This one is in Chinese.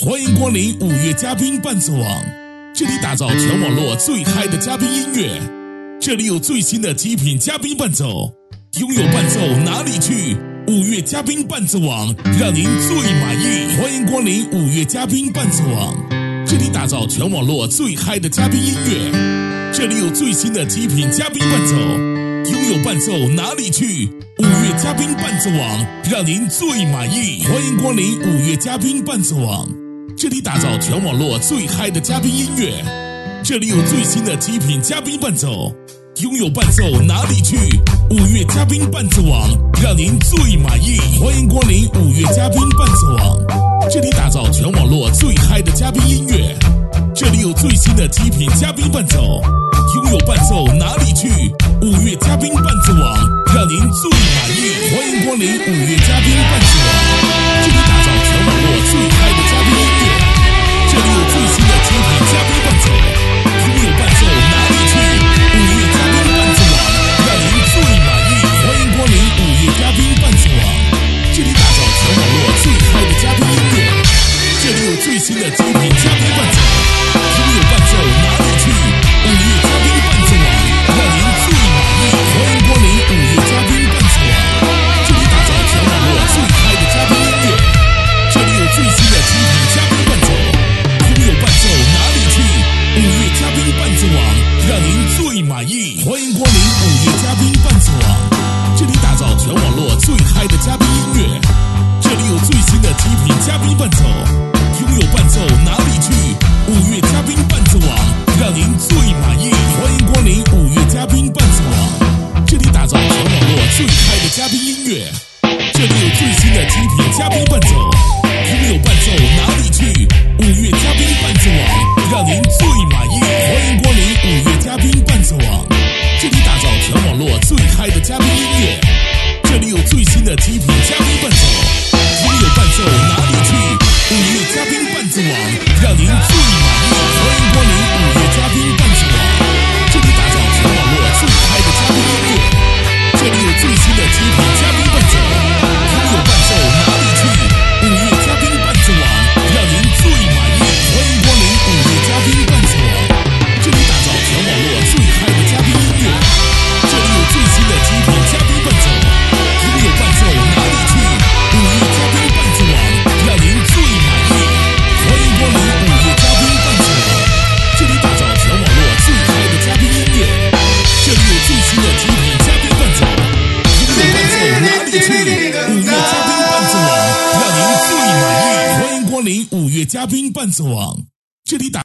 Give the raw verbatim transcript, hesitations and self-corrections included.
欢迎光临五月嘉宾伴奏网，这里打造全网络最嗨的嘉宾音乐，这里有最新的极品嘉宾伴奏，拥有伴奏哪里去？五月嘉宾伴奏网让您最满意。欢迎光临五月嘉宾伴奏网，这里打造全网络最嗨的嘉宾音乐，这里有最新的极品嘉宾伴奏，拥有伴奏哪里去？五月嘉宾伴奏网让您最满意。欢迎光临五月嘉宾伴奏网，这里打造全网络最嗨的嘉宾音乐，这里有最新的极品嘉宾伴奏，拥有伴奏哪里去？五月嘉宾伴奏网让您最满意。欢迎光临五月嘉宾伴奏网，这里打造全网络最嗨的嘉宾音乐，这里有最新的极品嘉宾伴奏，拥有伴奏哪里去？五月嘉宾伴奏网让您最满意。欢迎光临五月嘉宾伴奏网，这里打造全网络最嗨的嘉宾音乐，这里有最新的极品嘉宾伴奏，拥有伴奏哪里去？五月嘉宾伴奏网让您最满意。欢迎光临五月嘉宾伴奏网，这里打造全网络最嗨的嘉宾音乐，这里有最新的极品嘉宾伴奏，拥有伴奏哪里去？五月嘉宾伴奏网让您最满意。欢迎光临五月嘉宾伴奏网，这里打造全网络最嗨的嘉宾音乐，这里有最新的极品嘉宾伴奏，拥有伴奏哪里去？五月嘉宾伴奏网让您最满意。欢迎光临五月嘉宾伴奏网，这里打造全网络最嗨的嘉宾音乐，这里有最新的极品嘉宾伴奏，拥有伴奏哪里去？五月嘉宾伴奏网让您最满意。欢迎光临五月嘉宾伴奏网，这里打造全网络最嗨的嘉宾音乐，这里有最新的极品嘉宾伴奏，拥有伴奏哪里去？五月嘉宾伴奏网让您最满意。欢迎光临五月嘉宾伴奏网，这里打造全网络最嗨的嘉宾音乐，这里有最新的极品嘉宾伴奏，拥有伴奏哪里去？五月嘉宾伴奏网让您最满意。欢迎光临五月嘉宾伴奏网，这里打造全网络最嗨的嘉宾音乐，这里有最新的极品嘉宾伴奏，拥有伴奏哪里去？五月嘉宾伴奏网让您最满意。欢迎光临五月嘉宾伴奏网，这里打造全网络最嗨的嘉宾音乐，这里有最新的极品嘉宾伴奏，拥有伴奏哪里去？五月嘉宾伴奏网让您最满意。欢迎光临五月嘉宾伴奏网，这里打造全网络最嗨的嘉宾音乐，这里有最新的极品嘉宾伴奏，拥有伴奏哪里去？五月嘉宾伴奏网让您最满意。欢迎光临五月嘉宾伴奏网，这里打